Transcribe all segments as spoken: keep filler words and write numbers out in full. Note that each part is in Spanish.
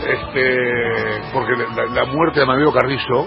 este, porque la, la muerte de Amadeo Carrizo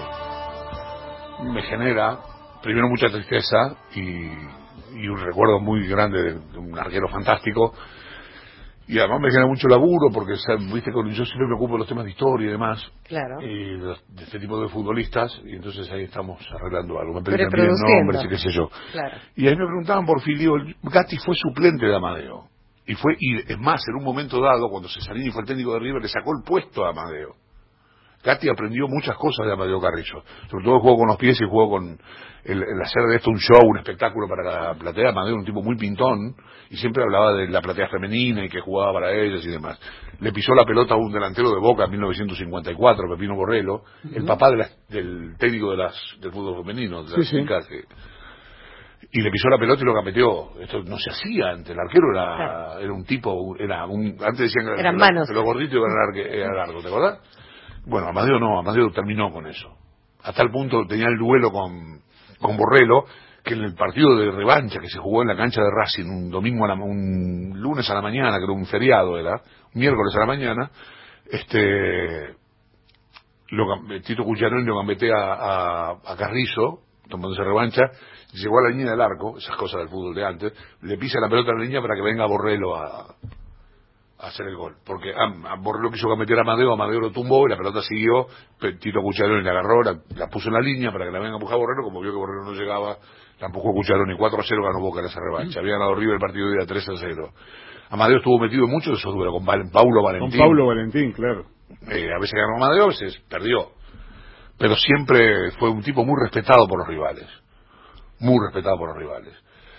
me genera, primero, mucha tristeza y, y un recuerdo muy grande de, de un arquero fantástico. Y además me genera mucho laburo porque, viste, yo siempre me ocupo de los temas de historia y demás. Claro. Y de, de este tipo de futbolistas. Y entonces ahí estamos arreglando algo. Me pedían bien nombres y qué sé yo. Claro. Y ahí me preguntaban por Filio. Gatti fue suplente de Amadeo. Y fue, y es más, en un momento dado, cuando Cesarini fue el técnico de River, le sacó el puesto a Amadeo. Gatti aprendió muchas cosas de Amadeo Carrizo, sobre todo el juego con los pies y el juego con el, el hacer de esto un show, un espectáculo para la platea. Amadeo era un tipo muy pintón y siempre hablaba de la platea femenina y que jugaba para ellas y demás. Le pisó la pelota a un delantero de Boca en mil novecientos cincuenta y cuatro, Pepino Borrello, uh-huh. el papá de la, del técnico de las, del fútbol femenino, de las sí, chicas, sí. Y le pisó la pelota y lo gambeteó. Esto no se hacía antes. El arquero era, claro. era un tipo, era un, antes decían que, eran que, manos. que los gorditos iban a largo, era largo, ¿te acordás? Bueno, Amadeo no, Amadeo terminó con eso. A tal punto tenía el duelo con, con Borrello, que en el partido de revancha que se jugó en la cancha de Racing un domingo, a la, un lunes a la mañana, que era un feriado, era, un miércoles a la mañana, este, lo, Tito Cucharón lo gambetea a, a, a Carrizo, tomándose revancha, llegó a la línea del arco, esas cosas del fútbol de antes, le pisa la pelota a la línea para que venga Borrello a... hacer el gol, porque a, a Borrello quiso meter a Amadeo, Amadeo lo tumbó y la pelota siguió, Tito Cucharoni la agarró, la, la puso en la línea para que la venga a empujar a Borrello, como vio que Borrello no llegaba, la empujó Cucharoni, cuatro a cero ganó Boca en esa revancha, había ganado River el partido de día tres a cero. Amadeo estuvo metido en muchos de esos duelos, con Val, Paulo Valentín. Con Paulo Valentín, claro. Eh, a veces ganó Amadeo, a veces perdió, pero siempre fue un tipo muy respetado por los rivales, muy respetado por los rivales,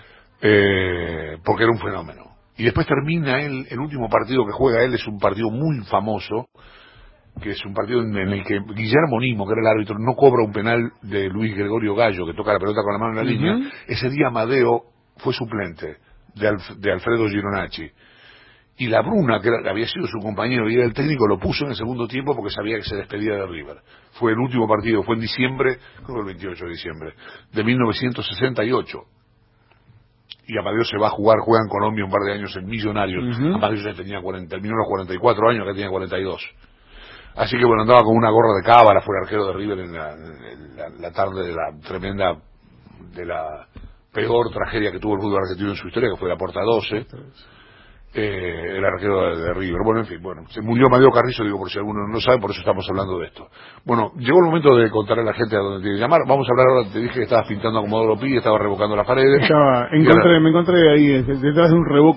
eh, porque era un fenómeno. Y después termina él, el último partido que juega él es un partido muy famoso, que es un partido en el que Guillermo Nimo, que era el árbitro, no cobra un penal de Luis Gregorio Gallo, que toca la pelota con la mano en la uh-huh. línea. Ese día Amadeo fue suplente de, Alf, de Alfredo Gironacci. Y la Bruna, que era, había sido su compañero y era el técnico, lo puso en el segundo tiempo porque sabía que se despedía de River. Fue el último partido, fue en diciembre, creo que el veintiocho de diciembre, de mil novecientos sesenta y ocho. Y Amadeo se va a jugar, juega en Colombia un par de años en Millonarios. Uh-huh. Amadeo ya tenía cuarenta, terminó los cuarenta y cuatro años, acá tenía cuarenta y dos. Así que bueno, andaba con una gorra de cábala, fue el arquero de River en la, en la, la tarde de la tremenda, de la peor tragedia que tuvo el fútbol argentino en su historia, que fue la Porta doce. Eh, el arquero de, de River. Bueno, en fin, bueno, se murió Amadeo Carrizo, digo, por si alguno no lo sabe, por eso estamos hablando de esto. Bueno, llegó el momento de contarle a la gente a dónde tiene que llamar. Vamos a hablar ahora, te dije que estabas pintando a Comodoro Pi, estaba revocando las paredes. Estaba, encontré, ahora... me encontré ahí, detrás de un revoco